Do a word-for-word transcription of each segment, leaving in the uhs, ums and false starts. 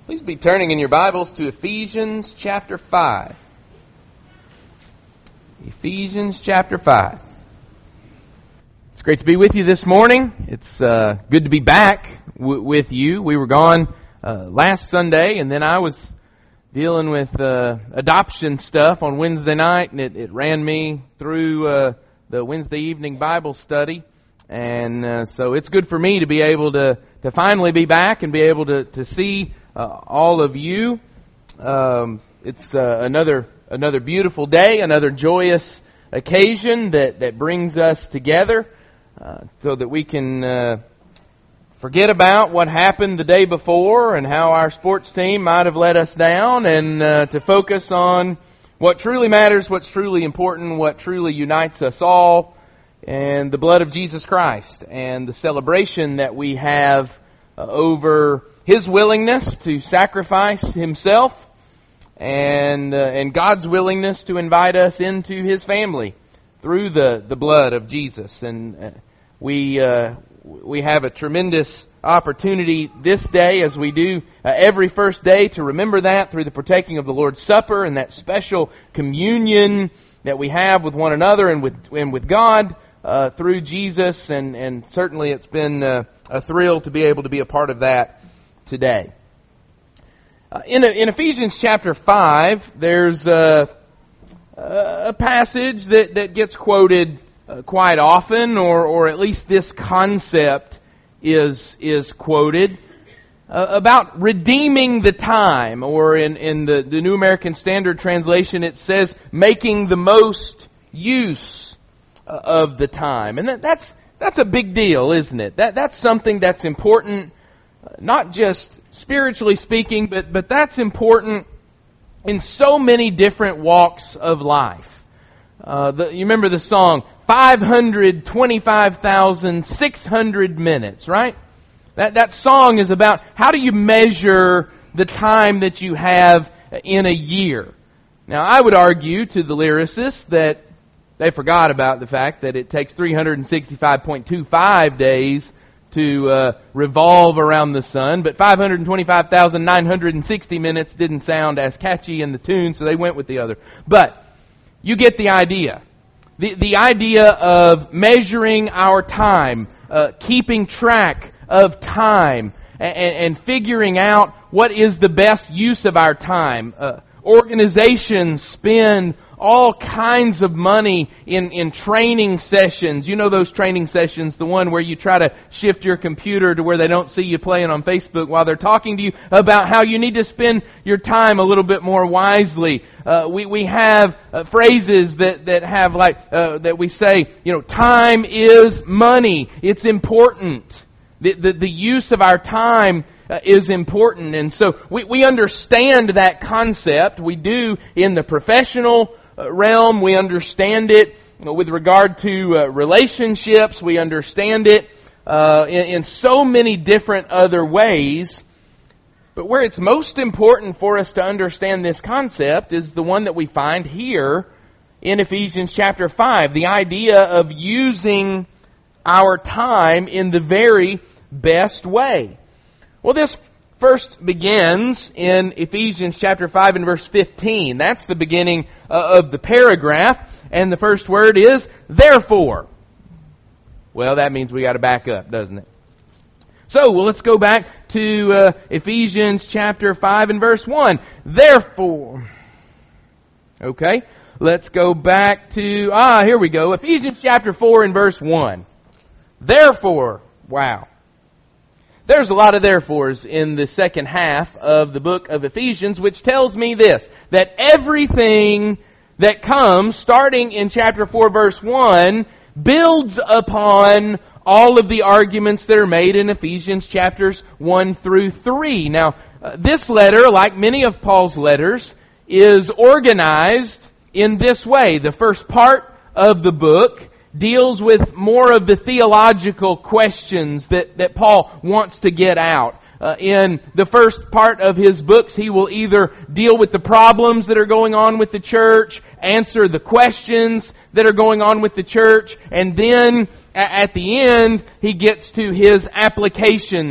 Please be turning in your Bibles to Ephesians chapter five. Ephesians chapter five. It's great to be with you this morning. It's uh, good to be back w- with you. We were gone uh, last Sunday, and then I was dealing with uh, adoption stuff on Wednesday night, and it, it ran me through uh, the Wednesday evening Bible study. And uh, so it's good for me to be able to, to finally be back and be able to, to see uh, all of you. Um, it's uh, another another beautiful day, another joyous occasion that, that brings us together uh, so that we can uh, forget about what happened the day before and how our sports team might have let us down, and uh, to focus on what truly matters, what's truly important, what truly unites us all, and the blood of Jesus Christ, and the celebration that we have uh, over His willingness to sacrifice Himself, and uh, and God's willingness to invite us into His family through the, the blood of Jesus. And uh, we uh, we have a tremendous opportunity this day, as we do uh, every first day, to remember that through the partaking of the Lord's Supper and that special communion that we have with one another and with and with God uh, through Jesus. And, and certainly it's been uh, a thrill to be able to be a part of that today. Uh, in, in Ephesians chapter five, there's a, a passage that, that gets quoted uh, quite often, or, or at least this concept is is quoted, uh, about redeeming the time, or in, in the, the New American Standard Translation it says making the most use uh, of the time. And that, that's that's a big deal, isn't it? That That's something that's important, uh, not just spiritually speaking, but, but that's important in so many different walks of life. Uh, the, you remember the song, five hundred twenty-five thousand six hundred minutes, right? That that song is about how do you measure the time that you have in a year. Now, I would argue to the lyricists that they forgot about the fact that it takes three hundred sixty-five point two five days to uh, revolve around the sun, but five hundred twenty-five thousand nine hundred sixty minutes didn't sound as catchy in the tune, so they went with the other. But you get the idea. The, the idea of measuring our time, uh, keeping track of time, and, and figuring out what is the best use of our time. Uh, organizations spend all kinds of money in, in training sessions. You know those training sessions, the one where you try to shift your computer to where they don't see you playing on Facebook while they're talking to you about how you need to spend your time a little bit more wisely. Uh, we, we have uh, phrases that, that have like, uh, that we say, you know, time is money. It's important. The, the, the use of our time uh, is important. And so we, we understand that concept. We do in the professional realm. We understand it with regard to uh, relationships. We understand it uh, in, in so many different other ways. But where it's most important for us to understand this concept is the one that we find here in Ephesians chapter five. The idea of using our time in the very best way. Well, this first begins in Ephesians chapter five and verse fifteen. That's the beginning uh, of the paragraph. And the first word is, therefore. Well, that means we got to back up, doesn't it? So, well, let's go back to uh, Ephesians chapter five and verse one. Therefore. Okay, let's go back to, ah, here we go. Ephesians chapter four and verse one. Therefore. Wow. There's a lot of therefores in the second half of the book of Ephesians, which tells me this, that everything that comes, starting in chapter four, verse one, builds upon all of the arguments that are made in Ephesians chapters one through three. Now, uh, this letter, like many of Paul's letters, is organized in this way. The first part of the book deals with more of the theological questions that, that Paul wants to get out. Uh, in the first part of his books, he will either deal with the problems that are going on with the church, answer the questions that are going on with the church, and then at the end, he gets to his application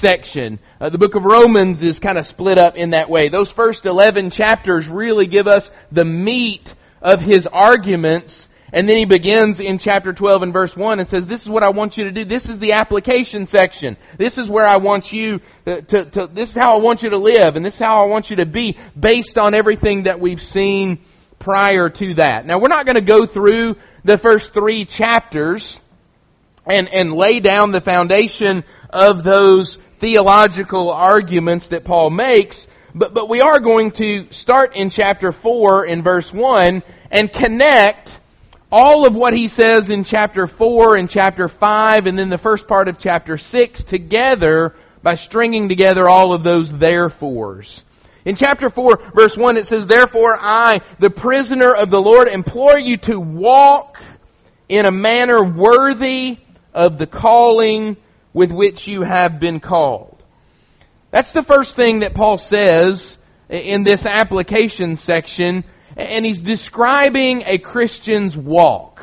section. Uh, the book of Romans is kind of split up in that way. Those first eleven chapters really give us the meat of his arguments. And then he begins in chapter twelve and verse one and says, this is what I want you to do. This is the application section. This is where I want you to, to, to, this is how I want you to live. And this is how I want you to be based on everything that we've seen prior to that. Now, we're not going to go through the first three chapters and, and lay down the foundation of those theological arguments that Paul makes. But, but we are going to start in chapter four in verse one and connect all of what he says in chapter four and chapter five and then the first part of chapter six together by stringing together all of those therefores. In chapter four, verse one, it says, therefore I, the prisoner of the Lord, implore you to walk in a manner worthy of the calling with which you have been called. That's the first thing that Paul says in this application section. And he's describing a Christian's walk.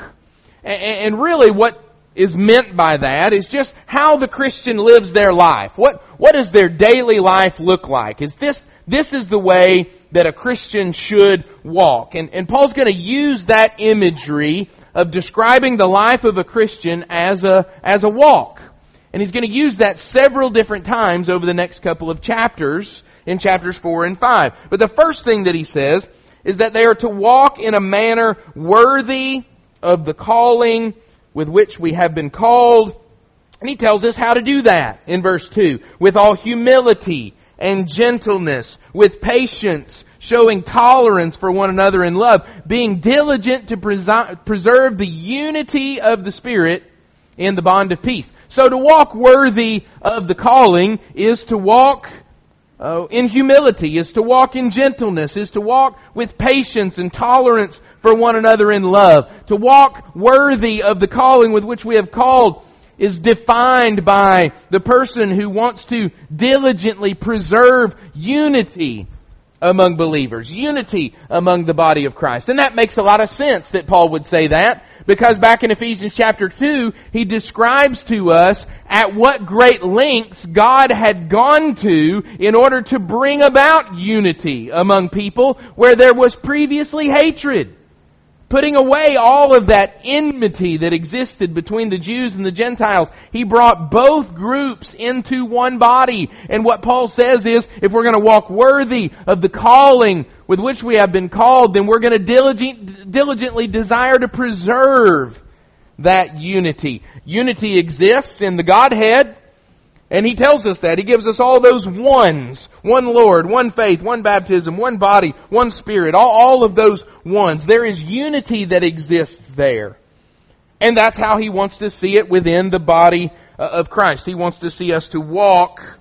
And really what is meant by that is just how the Christian lives their life. What, what does their daily life look like? Is this, this is the way that a Christian should walk. And, and Paul's going to use that imagery of describing the life of a Christian as a, as a walk. And he's going to use that several different times over the next couple of chapters in chapters four and five. But the first thing that he says is that they are to walk in a manner worthy of the calling with which we have been called. And he tells us how to do that in verse two. With all humility and gentleness, with patience, showing tolerance for one another in love, being diligent to presi- preserve the unity of the Spirit in the bond of peace. So to walk worthy of the calling is to walk Uh, in humility, is to walk in gentleness, is to walk with patience and tolerance for one another in love. To walk worthy of the calling with which we have called is defined by the person who wants to diligently preserve unity among believers, unity among the body of Christ. And that makes a lot of sense that Paul would say that, because back in Ephesians chapter two, he describes to us at what great lengths God had gone to in order to bring about unity among people where there was previously hatred. Putting away all of that enmity that existed between the Jews and the Gentiles. He brought both groups into one body. And what Paul says is, if we're going to walk worthy of the calling with which we have been called, then we're going to diligent, diligently desire to preserve that unity. Unity exists in the Godhead, and he tells us that. He gives us all those ones. One Lord, one faith, one baptism, one body, one Spirit. All, all of those ones. There is unity that exists there. And that's how he wants to see it within the body of Christ. He wants to see us to walk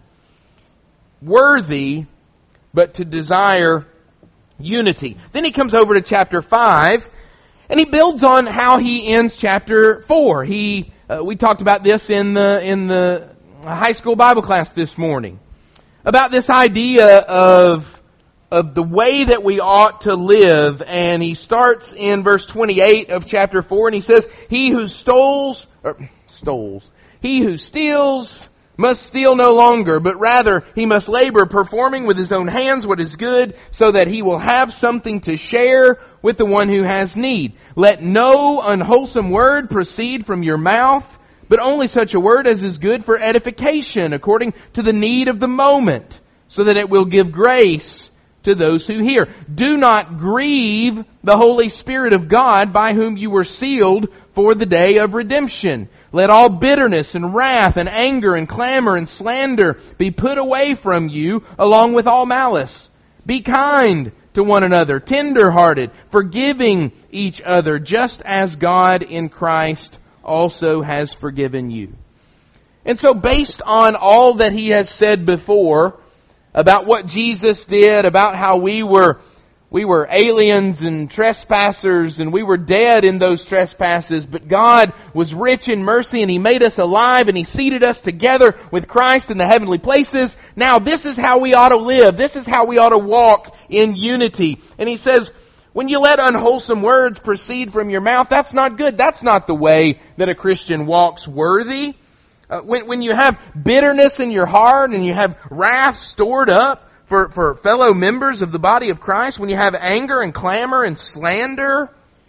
worthy, but to desire unity. Then he comes over to chapter five, and he builds on how he ends chapter four. He, uh, we talked about this in the, in the, a high school Bible class this morning, about this idea of, of the way that we ought to live. And he starts in verse twenty-eight of chapter four, and he says, He who stoles, or stoles, he who steals must steal no longer, but rather he must labor, performing with his own hands what is good, so that he will have something to share with the one who has need. Let no unwholesome word proceed from your mouth, but only such a word as is good for edification, according to the need of the moment, so that it will give grace to those who hear. Do not grieve the Holy Spirit of God, by whom you were sealed for the day of redemption. Let all bitterness and wrath and anger and clamor and slander be put away from you, along with all malice. Be kind to one another, tender-hearted, forgiving each other, just as God in Christ also has forgiven you. And so based on all that he has said before about what Jesus did, about how we were we were aliens and trespassers and we were dead in those trespasses, but God was rich in mercy and He made us alive and He seated us together with Christ in the heavenly places. Now this is how we ought to live. This is how we ought to walk in unity. And He says, when you let unwholesome words proceed from your mouth, that's not good. That's not the way that a Christian walks worthy Uh, when, when you have bitterness in your heart and you have wrath stored up for, for fellow members of the body of Christ, when you have anger and clamor and slander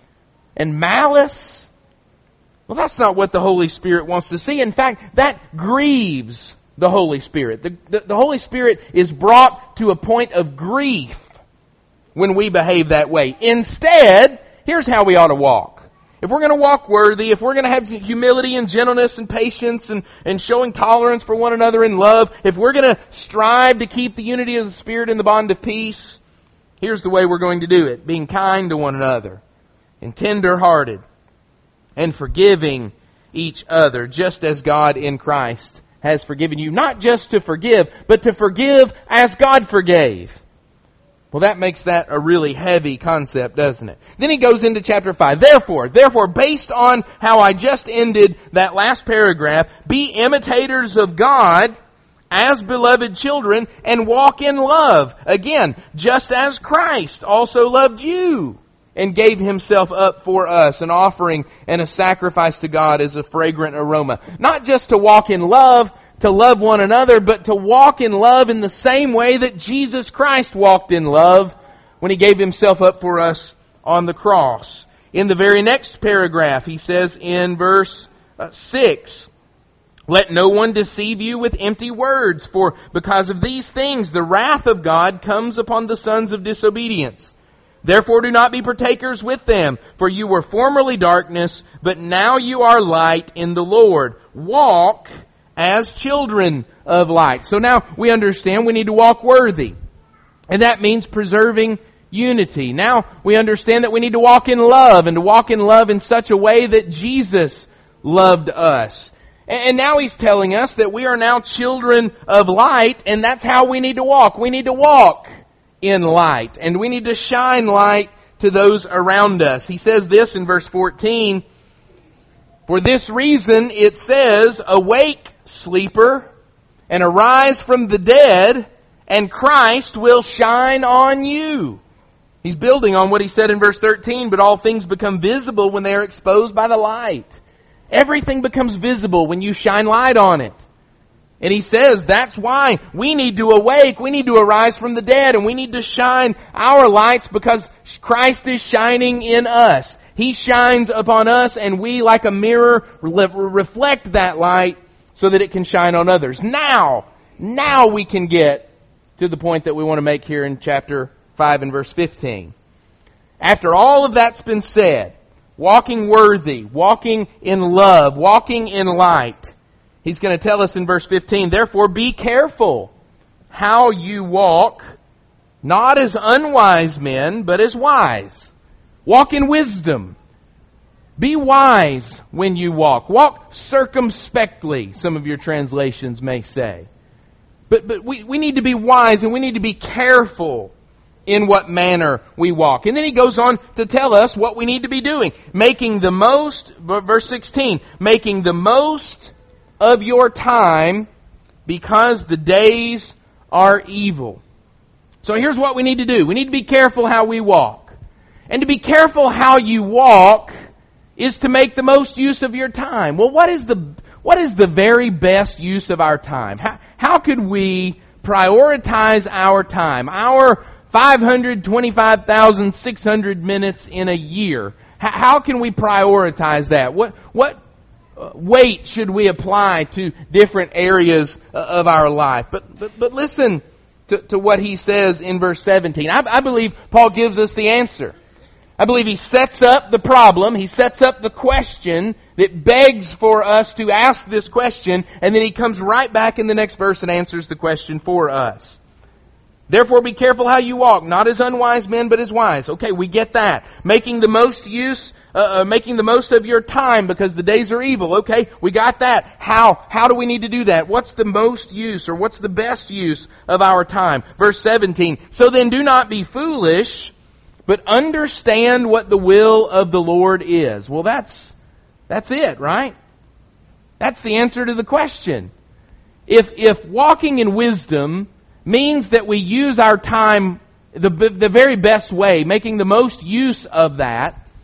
and malice, well, that's not what the Holy Spirit wants to see. In fact, that grieves the Holy Spirit. The, the, the Holy Spirit is brought to a point of grief when we behave that way. Instead, here's how we ought to walk. If we're going to walk worthy, if we're going to have humility and gentleness and patience and, and showing tolerance for one another in love, if we're going to strive to keep the unity of the Spirit in the bond of peace, here's the way we're going to do it. Being kind to one another and tender-hearted and forgiving each other, just as God in Christ has forgiven you. Not just to forgive, but to forgive as God forgave. Well, that makes that a really heavy concept, doesn't it? Then he goes into chapter five. Therefore, therefore, based on how I just ended that last paragraph, be imitators of God as beloved children and walk in love. Again, just as Christ also loved you and gave Himself up for us, an offering and a sacrifice to God as a fragrant aroma. Not just to walk in love, to love one another, but to walk in love in the same way that Jesus Christ walked in love when He gave Himself up for us on the cross. In the very next paragraph, he says in verse six, let no one deceive you with empty words, for because of these things the wrath of God comes upon the sons of disobedience. Therefore do not be partakers with them, for you were formerly darkness, but now you are light in the Lord. Walk as children of light. So now we understand we need to walk worthy. And that means preserving unity. Now we understand that we need to walk in love, and to walk in love in such a way that Jesus loved us. And now He's telling us that we are now children of light, and that's how we need to walk. We need to walk in light, and we need to shine light to those around us. He says this in verse fourteen, for this reason it says, awake, sleeper, and arise from the dead, and Christ will shine on you. He's building on what he said in verse thirteen, but all things become visible when they are exposed by the light. Everything becomes visible when you shine light on it. And he says that's why we need to awake, we need to arise from the dead, and we need to shine our lights because Christ is shining in us. He shines upon us, and we, like a mirror, reflect that light so that it can shine on others. Now, now we can get to the point that we want to make here in chapter five and verse fifteen. After all of that's been said, walking worthy, walking in love, walking in light, he's going to tell us in verse fifteen, therefore be careful how you walk, not as unwise men, but as wise. Walk in wisdom. Be wise when you walk. Walk circumspectly, some of your translations may say. But but we, we need to be wise, and we need to be careful in what manner we walk. And then he goes on to tell us what we need to be doing. Making the most, verse sixteen, making the most of your time because the days are evil. So here's what we need to do. We need to be careful how we walk. And to be careful how you walk is to make the most use of your time. Well, what is the what is the very best use of our time? How, how could we prioritize our time? Our five hundred twenty-five thousand six hundred minutes in a year. How, how can we prioritize that? What what weight should we apply to different areas of our life? But but, but listen to, to what he says in verse seventeen. I, I believe Paul gives us the answer. I believe he sets up the problem, he sets up the question that begs for us to ask this question, and then he comes right back in the next verse and answers the question for us. Therefore be careful how you walk, not as unwise men, but as wise. Okay, we get that. Making the most use, uh, uh, making the most of your time because the days are evil. Okay, we got that. How? How do we need to do that? What's the most use, or what's the best use of our time? Verse seventeen, so then do not be foolish, but understand what the will of the Lord is. Well, that's that's it, right? That's the answer to the question. If if walking in wisdom means that we use our time the the very best way, making the most use of that,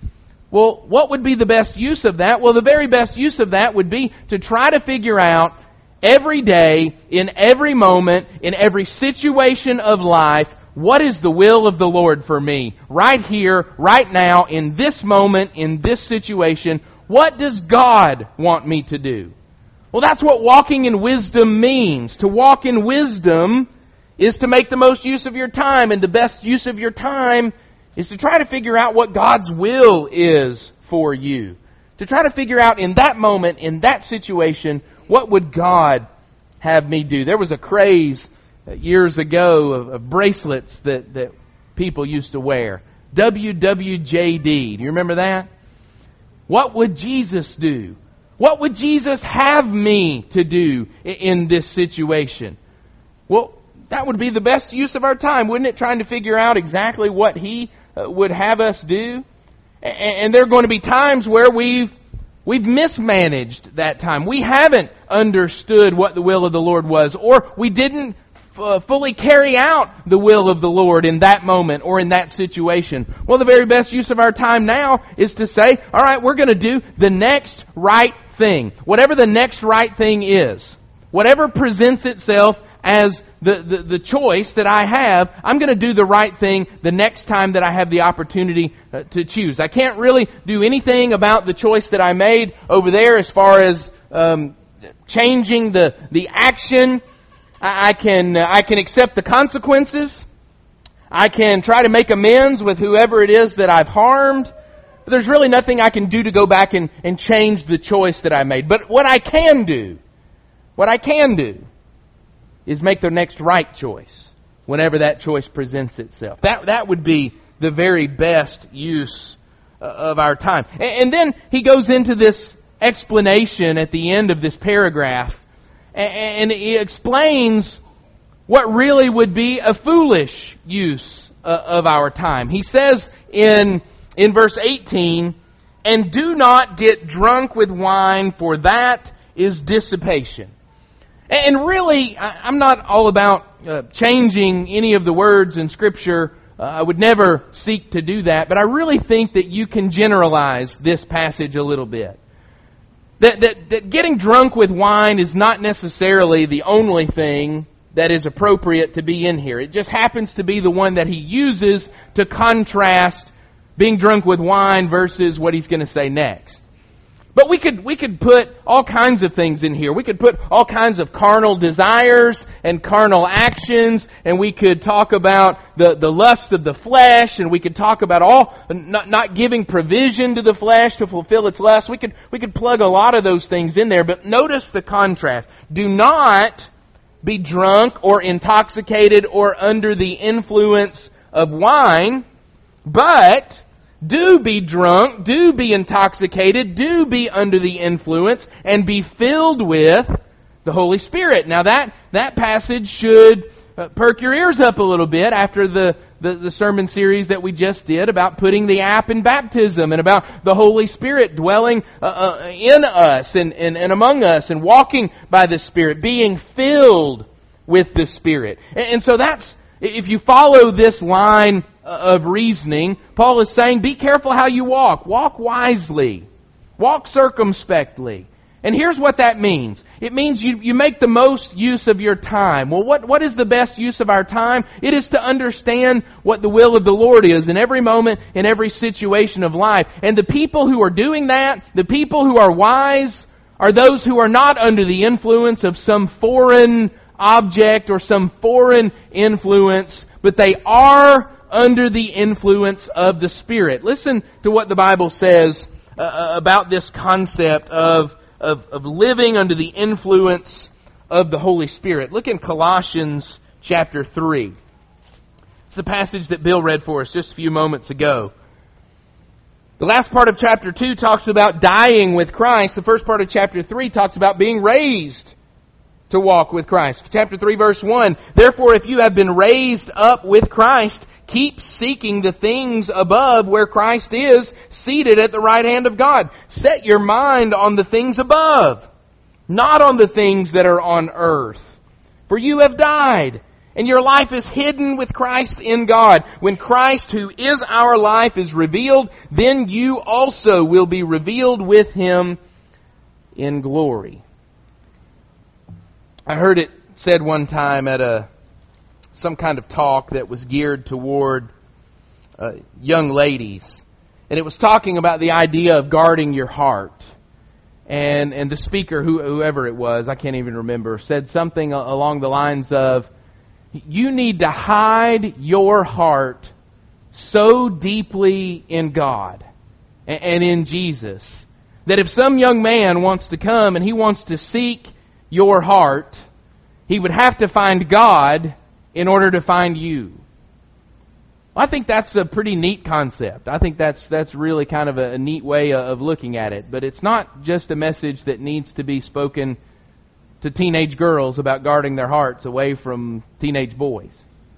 Well, what would be the best use of that? Well, the very best use of that would be to try to figure out every day, in every moment, in every situation of life, what is the will of the Lord for me? Right here, right now, in this moment, in this situation, what does God want me to do? Well, that's what walking in wisdom means. To walk in wisdom is to make the most use of your time, and the best use of your time is to try to figure out what God's will is for you. To try to figure out in that moment, in that situation, what would God have me do? There was a craze years ago of, of bracelets that, that people used to wear. W W J D. Do you remember that? What would Jesus do? What would Jesus have me to do in this situation? Well, that would be the best use of our time, wouldn't it? Trying to figure out exactly what He would have us do. And there are going to be times where we've we've mismanaged that time. We haven't understood what the will of the Lord was, or we didn't f- fully carry out the will of the Lord in that moment or in that situation. Well, the very best use of our time now is to say, all right, we're going to do the next right thing. Whatever the next right thing is. Whatever presents itself as the, the, the choice that I have, I'm going to do the right thing the next time that I have the opportunity uh, to choose. I can't really do anything about the choice that I made over there as far as um, changing the, the action. I, I can uh, I can accept the consequences. I can try to make amends with whoever it is that I've harmed. But there's really nothing I can do to go back and, and change the choice that I made. But what I can do, what I can do, is make the next right choice whenever that choice presents itself. That that would be the very best use of our time. And then he goes into this explanation at the end of this paragraph, and he explains what really would be a foolish use of our time. He says in in verse eighteen, "And do not get drunk with wine, for that is dissipation." And really, I'm not all about uh, changing any of the words in Scripture. Uh, I would never seek to do that. But I really think that you can generalize this passage a little bit. That, that, that getting drunk with wine is not necessarily the only thing that is appropriate to be in here. It just happens to be the one that he uses to contrast being drunk with wine versus what he's going to say next. But we could we could put all kinds of things in here. We could put all kinds of carnal desires and carnal actions, and we could talk about the, the lust of the flesh, and we could talk about all not, not giving provision to the flesh to fulfill its lust. We could we could plug a lot of those things in there, but notice the contrast. Do not be drunk or intoxicated or under the influence of wine, but do be drunk, do be intoxicated, do be under the influence, and be filled with the Holy Spirit. Now that, that passage should uh, perk your ears up a little bit after the, the, the sermon series that we just did about putting the app in baptism and about the Holy Spirit dwelling uh, uh, in us and, and, and among us and walking by the Spirit, being filled with the Spirit. And, and so that's, if you follow this line of reasoning, Paul is saying, be careful how you walk. Walk wisely. Walk circumspectly. And here's what that means. It means you, you make the most use of your time. Well, what, what is the best use of our time? It is to understand what the will of the Lord is in every moment, in every situation of life. And the people who are doing that, the people who are wise, are those who are not under the influence of some foreign object or some foreign influence, but they are under the influence of the Spirit. Listen to what the Bible says uh, about this concept of, of, of living under the influence of the Holy Spirit. Look in Colossians chapter three. It's the passage that Bill read for us just a few moments ago. The last part of chapter two talks about dying with Christ. The first part of chapter three talks about being raised to walk with Christ. Chapter three, verse one, "Therefore, if you have been raised up with Christ, keep seeking the things above where Christ is, seated at the right hand of God. Set your mind on the things above, not on the things that are on earth. For you have died, And your life is hidden with Christ in God. When Christ, who is our life, is revealed, then you also will be revealed with Him in glory. I heard it said one time at a some kind of talk that was geared toward uh, young ladies. And it was talking about the idea of guarding your heart. And and the speaker, who, whoever it was, I can't even remember, said something along the lines of, you need to hide your heart so deeply in God and in Jesus that if some young man wants to come and he wants to seek your heart, he would have to find God in order to find you. I think that's a pretty neat concept. I think that's that's really kind of a, a neat way of looking at it. But it's not just a message that needs to be spoken to teenage girls about guarding their hearts away from teenage boys.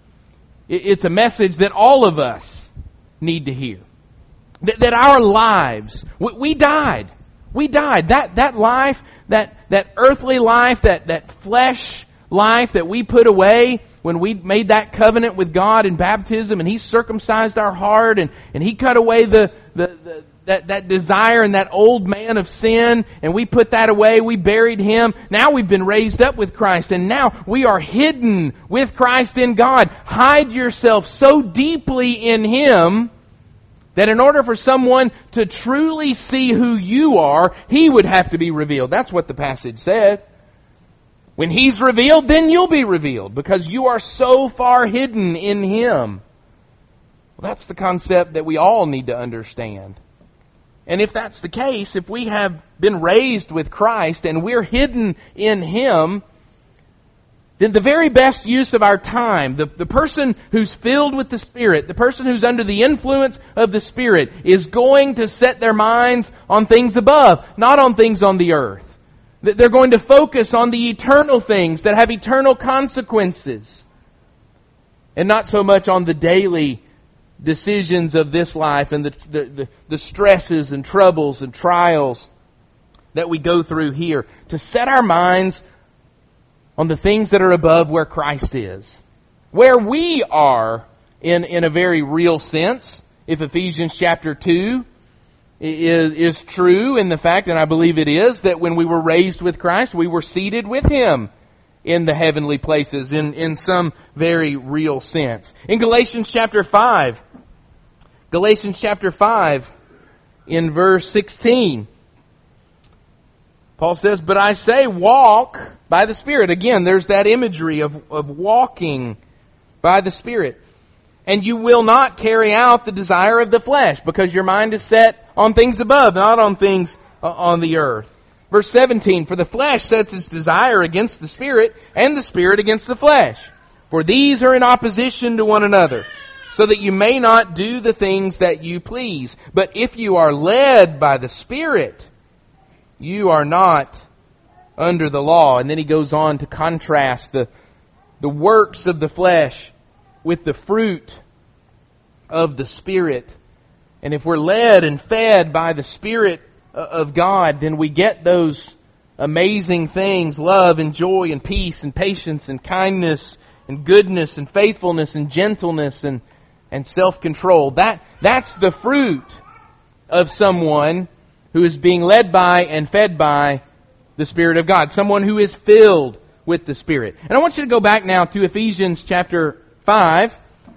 It's a message that all of us need to hear. That, that our lives, we, we died. We died. That that life, that that earthly life, that, that flesh life that we put away when we made that covenant with God in baptism, and He circumcised our heart, and, and He cut away the, the, the that, that desire and that old man of sin, and we put that away, we buried Him. Now we've been raised up with Christ, and now we are hidden with Christ in God. Hide yourself so deeply in Him that in order for someone to truly see who you are, He would have to be revealed. That's what the passage said. When He's revealed, then you'll be revealed, because you are so far hidden in Him. Well, that's the concept that we all need to understand. And if that's the case, if we have been raised with Christ and we're hidden in Him, then the very best use of our time, the, the person who's filled with the Spirit, the person who's under the influence of the Spirit, is going to set their minds on things above, not on things on the earth. They're going to focus on the eternal things that have eternal consequences, and not so much on the daily decisions of this life and the, the, the, the stresses and troubles and trials that we go through here. To set our minds on the things that are above, where Christ is. Where we are in, in a very real sense, if Ephesians chapter two is, is true in the fact, and I believe it is, that when we were raised with Christ, we were seated with Him in the heavenly places in, in some very real sense. In Galatians chapter five, Galatians chapter five, in verse sixteen, Paul says, "But I say, walk by the Spirit." Again, there's that imagery of, of walking by the Spirit. "And you will not carry out the desire of the flesh," because your mind is set on things above, not on things on the earth. Verse seventeen, "For the flesh sets its desire against the Spirit, and the Spirit against the flesh. For these are in opposition to one another, so that you may not do the things that you please. But if you are led by the Spirit, you are not under the law." And then he goes on to contrast the, the works of the flesh with the fruit of the Spirit. And if we're led and fed by the Spirit of God, then we get those amazing things: love and joy and peace and patience and kindness and goodness and faithfulness and gentleness and, and self-control. That, that's the fruit of someone who is being led by and fed by the Spirit of God. Someone who is filled with the Spirit. And I want you to go back now to Ephesians chapter five.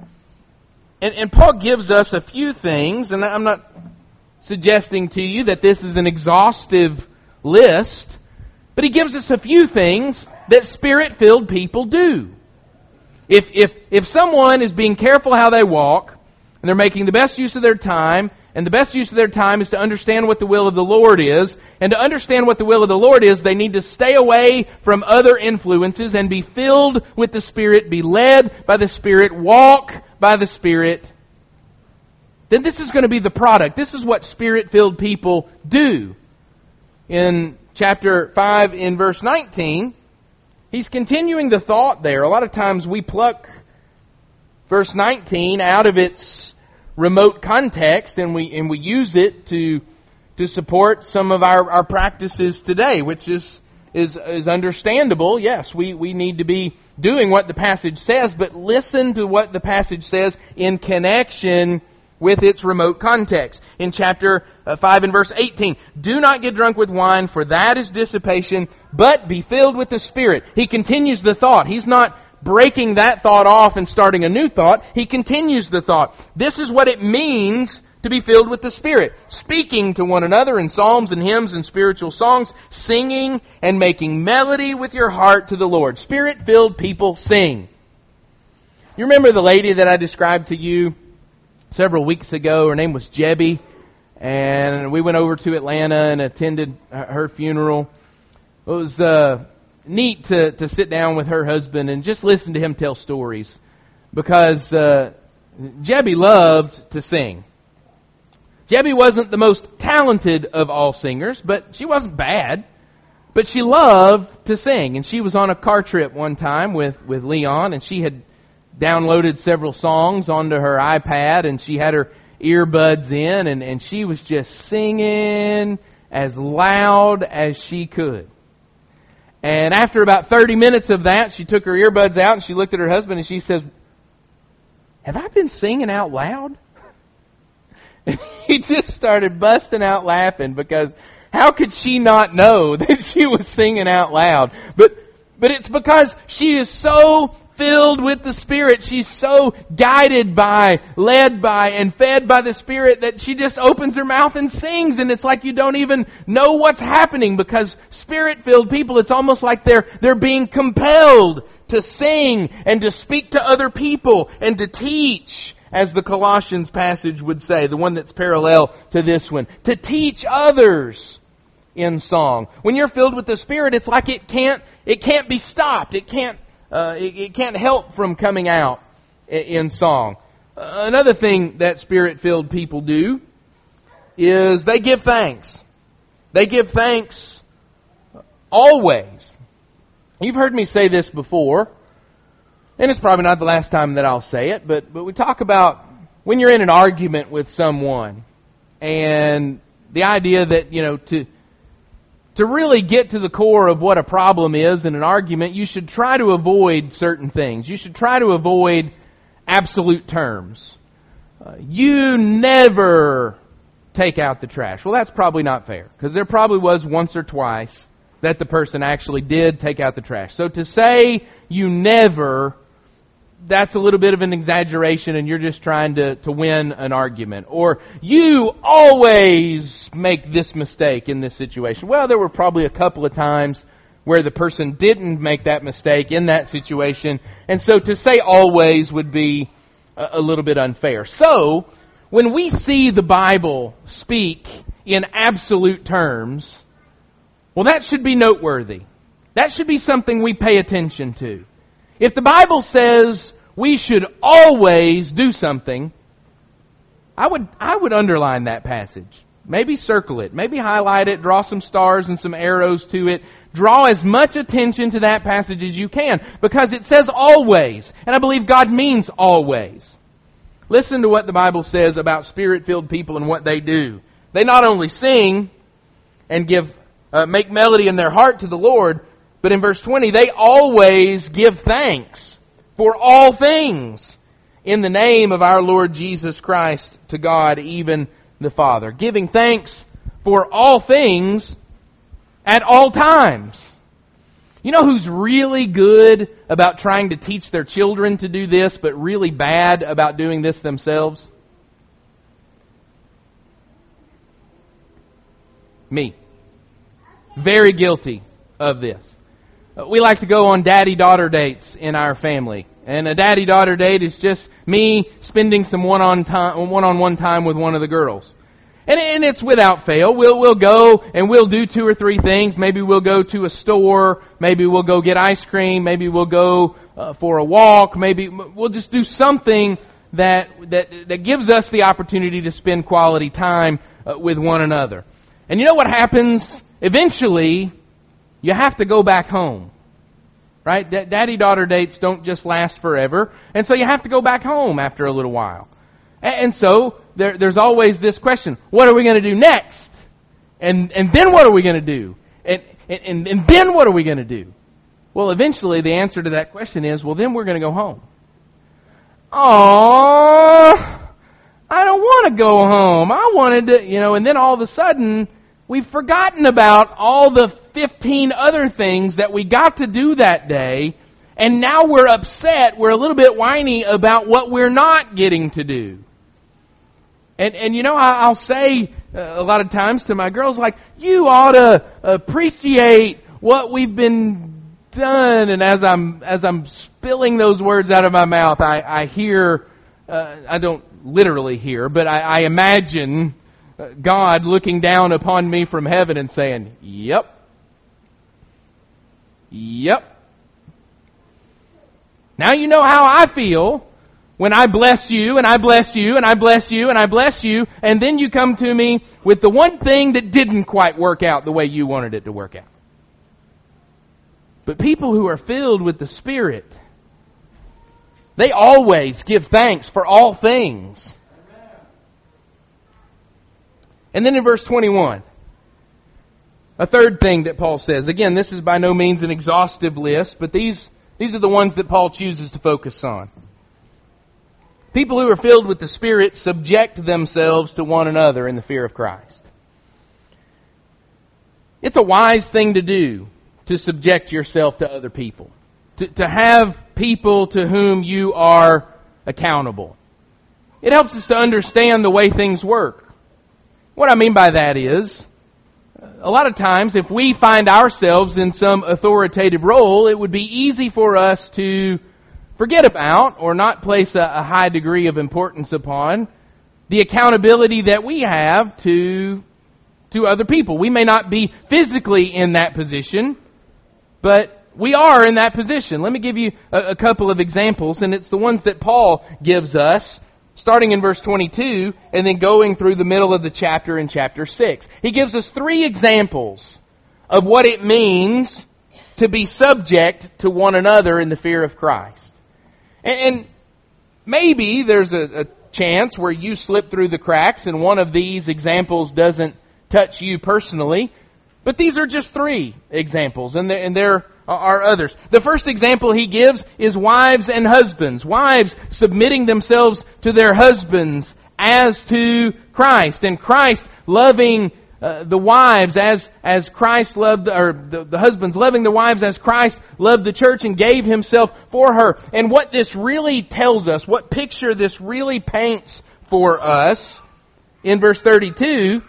And, and Paul gives us a few things, and I'm not suggesting to you that this is an exhaustive list, but he gives us a few things that Spirit-filled people do. If, if, if someone is being careful how they walk, and they're making the best use of their time, and the best use of their time is to understand what the will of the Lord is, and to understand what the will of the Lord is, they need to stay away from other influences and be filled with the Spirit, be led by the Spirit, walk by the Spirit. Then this is going to be the product. This is what Spirit-filled people do. In chapter five, in verse nineteen, he's continuing the thought there. A lot of times we pluck verse nineteen out of its remote context, and we and we use it to to support some of our, our practices today, which is is is understandable. Yes, we, we need to be doing what the passage says, but listen to what the passage says in connection with its remote context. In chapter five and verse eighteen, do not get drunk with wine, for that is dissipation, but be filled with the Spirit. He continues the thought. He's not breaking that thought off and starting a new thought. He continues the thought. This is what it means to be filled with the Spirit. Speaking to one another in psalms and hymns and spiritual songs, singing and making melody with your heart to the Lord. Spirit-filled people sing. You remember the lady that I described to you several weeks ago? Her name was Jebby, and we went over to Atlanta and attended her funeral. It was uh, neat to, to sit down with her husband and just listen to him tell stories, because uh, Jebby loved to sing. Jebby wasn't the most talented of all singers, but she wasn't bad. But she loved to sing. And she was on a car trip one time with, with Leon, and she had downloaded several songs onto her iPad, and she had her earbuds in, and, and she was just singing as loud as she could. And after about thirty minutes of that, she took her earbuds out and she looked at her husband and she says, "Have I been singing out loud?" And he just started busting out laughing, because how could she not know that she was singing out loud? But but it's because she is so filled with the Spirit. She's so guided by, led by, and fed by the Spirit that she just opens her mouth and sings, and it's like you don't even know what's happening, because Spirit-filled people, it's almost like they're they're being compelled to sing and to speak to other people and to teach, as the Colossians passage would say, the one that's parallel to this one, to teach others in song. When you're filled with the Spirit, it's like it can't it can't be stopped. It can't uh, it, it can't help from coming out in song. Uh, another thing that Spirit-filled people do is they give thanks. They give thanks always. You've heard me say this before, and it's probably not the last time that I'll say it, but but we talk about when you're in an argument with someone, and the idea that, you know, to to really get to the core of what a problem is in an argument, you should try to avoid certain things. You should try to avoid absolute terms. Uh, you never take out the trash. Well, that's probably not fair, because there probably was once or twice that the person actually did take out the trash. So to say you never, that's a little bit of an exaggeration, and you're just trying to, to win an argument. Or you always make this mistake in this situation. Well, there were probably a couple of times where the person didn't make that mistake in that situation. And so to say always would be a, a little bit unfair. So when we see the Bible speak in absolute terms, well, that should be noteworthy. That should be something we pay attention to. If the Bible says we should always do something, I would I would underline that passage. Maybe circle it. Maybe highlight it. Draw some stars and some arrows to it. Draw as much attention to that passage as you can, because it says always. And I believe God means always. Listen to what the Bible says about Spirit-filled people and what they do. They not only sing and give uh, make melody in their heart to the Lord, but in verse twenty, they always give thanks for all things in the name of our Lord Jesus Christ to God, even the Father. Giving thanks for all things at all times. You know who's really good about trying to teach their children to do this, but really bad about doing this themselves? Me. Very guilty of this. We like to go on daddy-daughter dates in our family. And a daddy-daughter date is just me spending some one-on time, one-on-one time with one of the girls. And, and it's without fail. We'll, we'll go and we'll do two or three things. Maybe we'll go to a store. Maybe we'll go get ice cream. Maybe we'll go uh, for a walk. Maybe we'll just do something that, that, that gives us the opportunity to spend quality time uh, with one another. And you know what happens? Eventually, you have to go back home. Right? Daddy-daughter dates don't just last forever. And so you have to go back home after a little while. And so there, there's always this question, what are we going to do next? And and then what are we going to do? And, and, and then what are we going to do? Well, eventually the answer to that question is, well, then we're going to go home. Aww, I don't want to go home. I wanted to, you know, and then all of a sudden, we've forgotten about all the fifteen other things that we got to do that day, and now we're upset, we're a little bit whiny about what we're not getting to do. And, and you know, I'll say a lot of times to my girls, like, you ought to appreciate what we've been done. And as I'm as I'm spilling those words out of my mouth, I, I hear, uh, I don't literally hear, but I, I imagine God looking down upon me from heaven and saying, yep, yep. Now you know how I feel when I bless you, and I bless you, and I bless you, and I bless you, and then you come to me with the one thing that didn't quite work out the way you wanted it to work out. But people who are filled with the Spirit, they always give thanks for all things. And then in verse twenty-one, a third thing that Paul says. Again, this is by no means an exhaustive list, but these, these are the ones that Paul chooses to focus on. People who are filled with the Spirit subject themselves to one another in the fear of Christ. It's a wise thing to do to subject yourself to other people. To, to have people to whom you are accountable. It helps us to understand the way things work. What I mean by that is, a lot of times if we find ourselves in some authoritative role, it would be easy for us to forget about or not place a, a high degree of importance upon the accountability that we have to, to other people. We may not be physically in that position, but we are in that position. Let me give you a, a couple of examples, and it's the ones that Paul gives us, starting in verse twenty-two, and then going through the middle of the chapter in chapter six. He gives us three examples of what it means to be subject to one another in the fear of Christ. And, and maybe there's a, a chance where you slip through the cracks and one of these examples doesn't touch you personally. But these are just three examples, and there, and there are others. The first example he gives is wives and husbands. Wives submitting themselves to their husbands as to Christ, and Christ loving uh, the wives as as Christ loved, or the, the husbands loving the wives as Christ loved the church and gave Himself for her. And what this really tells us, what picture this really paints for us in verse thirty-two,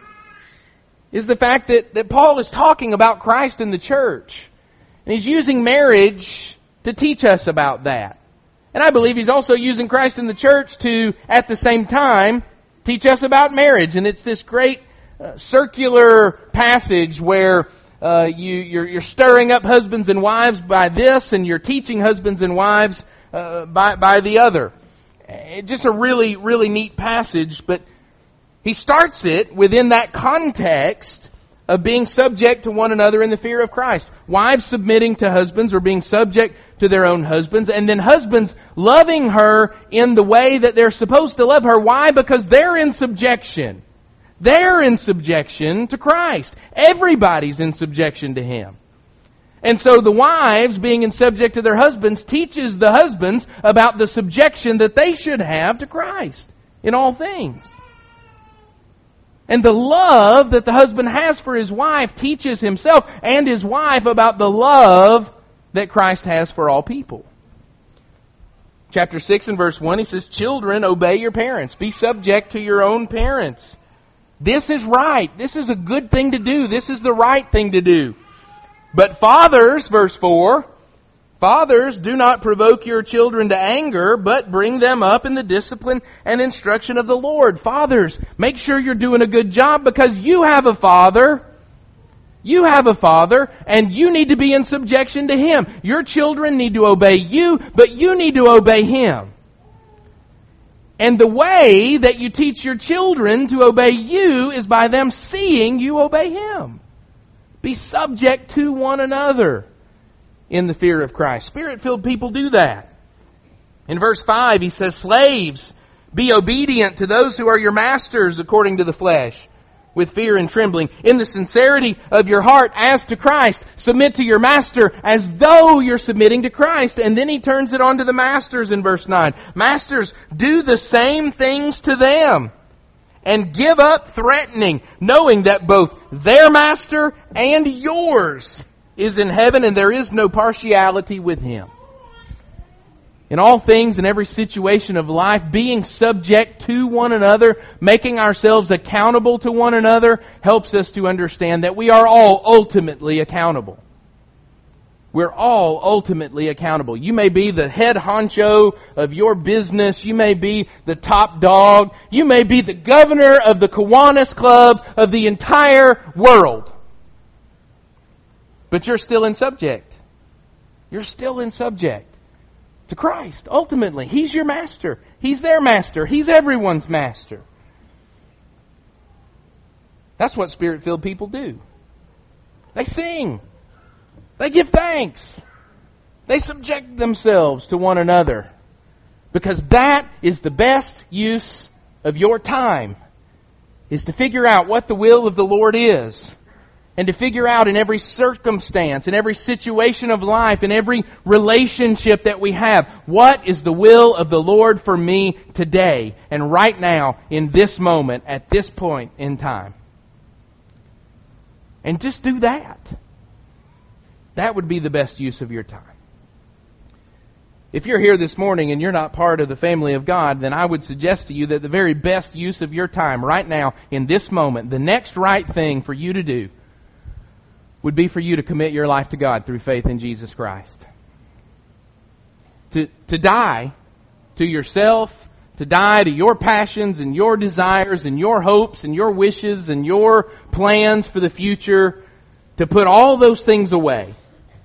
is the fact that, that Paul is talking about Christ and the church. And he's using marriage to teach us about that. And I believe he's also using Christ and the church to, at the same time, teach us about marriage. And it's this great uh, circular passage where uh, you, you're, you're stirring up husbands and wives by this, and you're teaching husbands and wives uh, by, by the other. It's just a really, really neat passage, but he starts it within that context of being subject to one another in the fear of Christ. Wives submitting to husbands or being subject to their own husbands, and then husbands loving her in the way that they're supposed to love her. Why? Because they're in subjection. They're in subjection to Christ. Everybody's in subjection to Him. And so the wives being in subject to their husbands teaches the husbands about the subjection that they should have to Christ in all things. And the love that the husband has for his wife teaches himself and his wife about the love that Christ has for all people. Chapter six and verse one, he says, "Children, obey your parents. Be subject to your own parents. This is right. This is a good thing to do. This is the right thing to do. But fathers," verse four, "fathers, do not provoke your children to anger, but bring them up in the discipline and instruction of the Lord." Fathers, make sure you're doing a good job, because you have a father. You have a father, and you need to be in subjection to Him. Your children need to obey you, but you need to obey Him. And the way that you teach your children to obey you is by them seeing you obey Him. Be subject to one another in the fear of Christ. Spirit-filled people do that. In verse five, he says, "Slaves, be obedient to those who are your masters according to the flesh, with fear and trembling. In the sincerity of your heart as to Christ, submit to your master as though you're submitting to Christ. And then he turns it on to the masters in verse nine. Masters, do the same things to them, and give up threatening, knowing that both their master and yours is in heaven, and there is no partiality with Him. In all things, in every situation of life, being subject to one another, making ourselves accountable to one another, helps us to understand that we are all ultimately accountable. We're all ultimately accountable. You may be the head honcho of your business. You may be the top dog. You may be the governor of the Kiwanis Club of the entire world. But you're still in subject. You're still in subject to Christ, ultimately. He's your master. He's their master. He's everyone's master. That's what Spirit-filled people do. They sing. They give thanks. They subject themselves to one another. Because that is the best use of your time, is to figure out what the will of the Lord is. And to figure out in every circumstance, in every situation of life, in every relationship that we have, what is the will of the Lord for me today and right now, in this moment, at this point in time. And just do that. That would be the best use of your time. If you're here this morning and you're not part of the family of God, then I would suggest to you that the very best use of your time right now, in this moment, the next right thing for you to do would be for you to commit your life to God through faith in Jesus Christ. To, to die to yourself, to die to your passions and your desires and your hopes and your wishes and your plans for the future, to put all those things away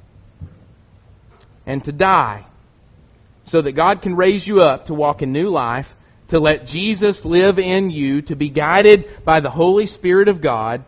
and to die so that God can raise you up to walk in new life, to let Jesus live in you, to be guided by the Holy Spirit of God,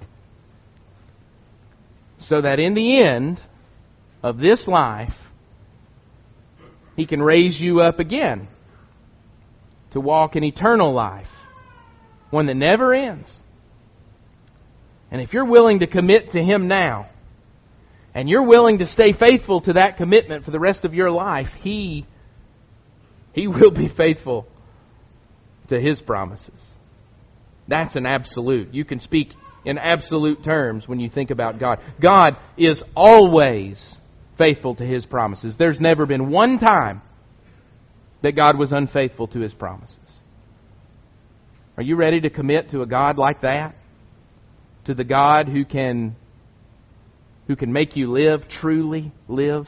so that in the end of this life, He can raise you up again to walk in eternal life, one that never ends. And if you're willing to commit to Him now, and you're willing to stay faithful to that commitment for the rest of your life, He, He will be faithful to His promises. That's an absolute. You can speak in absolute terms when you think about God. God is always faithful to His promises. There's never been one time that God was unfaithful to His promises. Are you ready to commit to a God like that? To the God who can, who can make you live, truly live?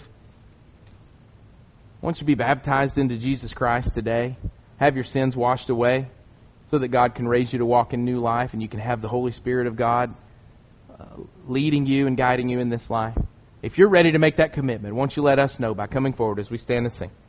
Won't you be baptized into Jesus Christ today? Have your sins washed away, so that God can raise you to walk in new life and you can have the Holy Spirit of God uh, leading you and guiding you in this life. If you're ready to make that commitment, won't you let us know by coming forward as we stand and sing.